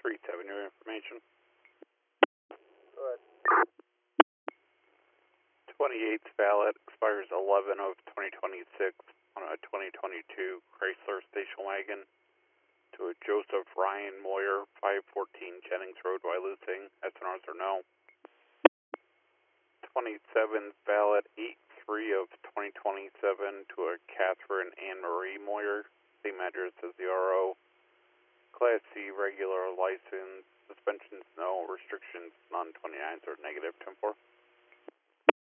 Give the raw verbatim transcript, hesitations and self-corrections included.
three seven, new information. Go ahead. twenty-eighth ballot expires eleven of twenty twenty-six on a twenty twenty-two Chrysler station wagon to a Joseph Ryan Moyer, five fourteen Jennings Road, Wyalusing. S N Rs are no. twenty-seventh ballot eight three of twenty twenty-seven to a Catherine Anne Marie Moyer, same address as the R O. Class C regular license, suspensions no, restrictions none, twenty-nines are negative, ten four.